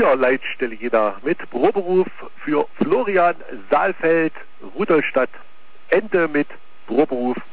Leitstelle Jena mit Proberuf für Florian Saalfeld, Rudolstadt, Ende mit Proberuf